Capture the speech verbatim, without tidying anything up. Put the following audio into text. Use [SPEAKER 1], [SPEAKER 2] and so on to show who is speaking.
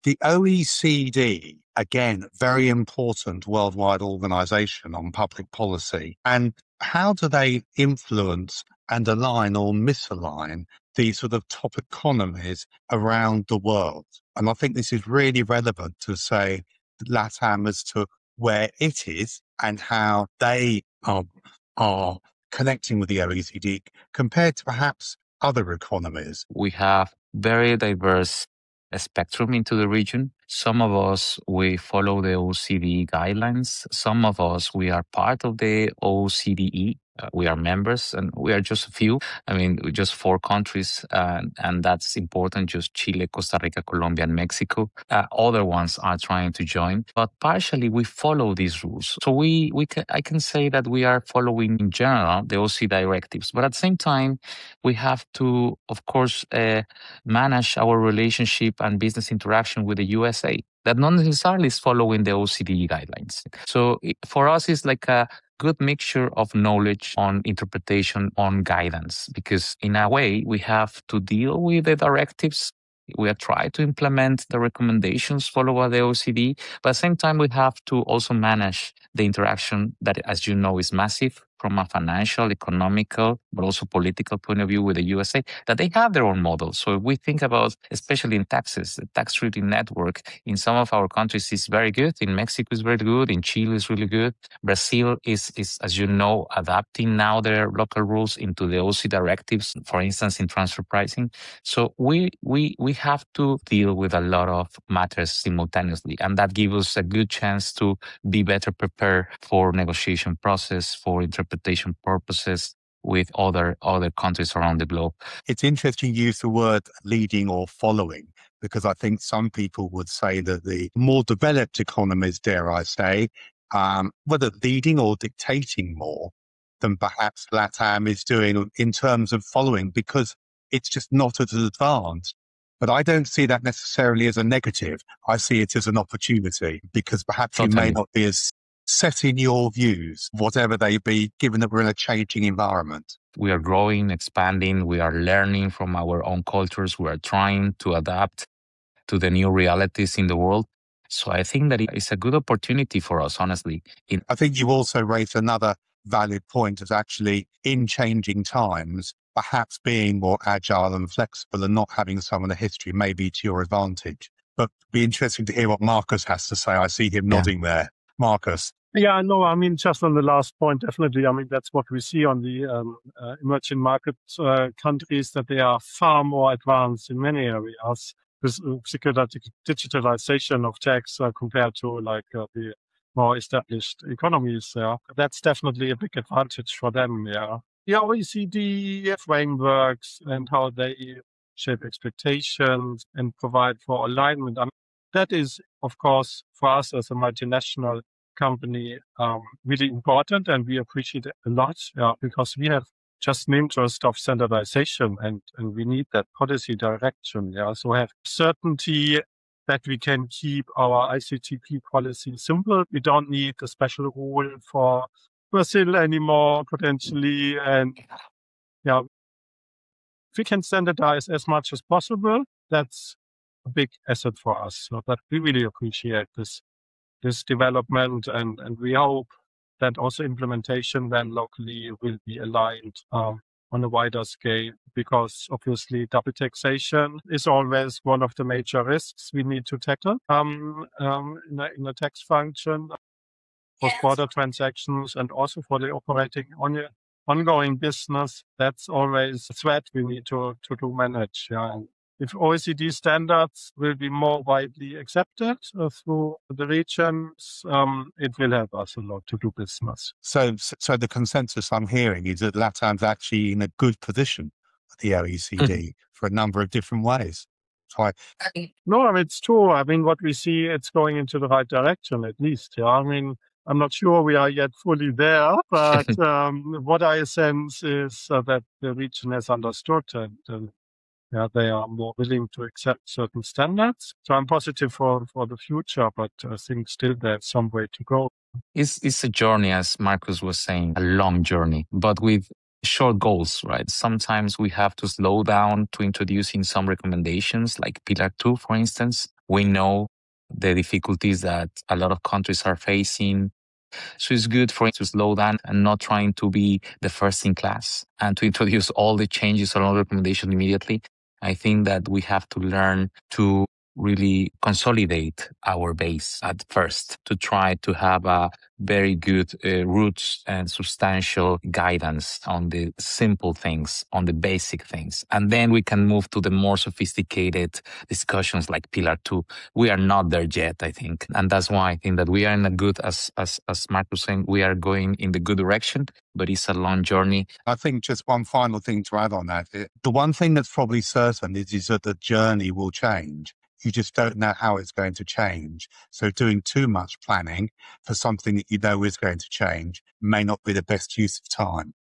[SPEAKER 1] The O E C D, again, very important worldwide organization on public policy. And how do they influence and align or misalign these sort of top economies around the world? And I think this is really relevant to say LATAM as to where it is and how they are, are connecting with the O E C D compared to perhaps other economies.
[SPEAKER 2] We have very diverse spectrum into the region. Some of us, we follow the O E C D guidelines. Some of us, we are part of the O E C D. Uh, we are members, and we are just a few. I mean, just four countries, uh, and that's important, just Chile, Costa Rica, Colombia, and Mexico. Uh, other ones are trying to join, but partially we follow these rules. So we, we can, I can say that we are following, in general, the O E C D directives. But at the same time, we have to, of course, uh, manage our relationship and business interaction with the U S A that not necessarily is following the O E C D guidelines. So for us, it's like a good mixture of knowledge on interpretation, on guidance, because in a way we have to deal with the directives. We are trying to implement the recommendations followed by the O E C D, but at the same time we have to also manage the interaction that, as you know, is massive from a financial, economical, but also political point of view with the U S A, that they have their own models. So if we think about, especially in taxes, the tax treaty network in some of our countries is very good. In Mexico is very good. In Chile is really good. Brazil is, is, as you know, adapting now their local rules into the O E C D directives, for instance, in transfer pricing. So we, we, we have to deal with a lot of matters simultaneously, and that gives us a good chance to be better prepared for negotiation process, for interpretation purposes with other other countries around the globe.
[SPEAKER 1] It's interesting you use the word leading or following, because I think some people would say that the more developed economies, dare I say, um, whether leading or dictating more than perhaps LATAM is doing in terms of following, because it's just not as advanced. But I don't see that necessarily as a negative. I see it as an opportunity, because perhaps
[SPEAKER 2] Totally.
[SPEAKER 1] you may not be as set in your views, whatever they be, given that we're in a changing environment.
[SPEAKER 2] We are growing, expanding, we are learning from our own cultures, we are trying to adapt to the new realities in the world. So I think that it's a good opportunity for us, honestly. In-
[SPEAKER 1] I think you also raised another valid point as actually in changing times, perhaps being more agile and flexible and not having some of the history may be to your advantage. But it'd be interesting to hear what Marcus has to say. I see him
[SPEAKER 2] Yeah.
[SPEAKER 1] nodding there. Marcus.
[SPEAKER 3] Yeah, no, I mean, just on the last point, definitely. I mean, that's what we see on the um, uh, emerging market uh, countries, that they are far more advanced in many areas with uh, digitalization of tax uh, compared to like uh, the more established economies. Yeah, that's definitely a big advantage for them. Yeah, the O E C D frameworks and how they shape expectations and provide for alignment. I mean, that is, of course, for us as a multinational company, um, really important, and we appreciate it a lot, yeah, because we have just an interest of standardization, and, and we need that policy direction. Yeah, so have certainty that we can keep our I C T P policy simple. We don't need a special rule for Brazil anymore, potentially, and yeah, if we can standardize as much as possible, that's a big asset for us. So that we really appreciate this. this development, and, and we hope that also implementation then locally will be aligned um, on a wider scale, because obviously double taxation is always one of the major risks we need to tackle um, um, in, a, in a tax function, cross-border transactions, and also for the operating on your ongoing business. That's always a threat we need to, to, to manage. Yeah. And if O E C D standards will be more widely accepted uh, through the regions, um, it will help us a lot to do business.
[SPEAKER 1] So, so the consensus I'm hearing is that LATAM's actually in a good position at the O E C D for a number of different ways. So I,
[SPEAKER 3] no, I mean, it's true. I mean, what we see, it's going into the right direction, at least. Yeah, I mean, I'm not sure we are yet fully there, but um, what I sense is uh, that the region has understood, and uh, yeah, they are more willing to accept certain standards. So I'm positive for, for the future, but I think still there's some way to go.
[SPEAKER 2] It's, it's a journey, as Marcus was saying, a long journey, but with short goals, right? Sometimes we have to slow down to introducing some recommendations, like Pillar two, for instance, We know the difficulties that a lot of countries are facing. So it's good for us to slow down and not trying to be the first in class and to introduce all the changes or all recommendations immediately. I think that we have to learn to really consolidate our base at first to try to have a very good uh, roots and substantial guidance on the simple things, on the basic things. And then we can move to the more sophisticated discussions like Pillar two. We are not there yet, I think. And that's why I think that we are in a good, as, as, as Mark was saying, we are going in the good direction, but it's a long journey.
[SPEAKER 1] I think just one final thing to add on that. It, the one thing that's probably certain is, is that the journey will change. You just don't know how it's going to change. So doing too much planning for something that you know is going to change may not be the best use of time.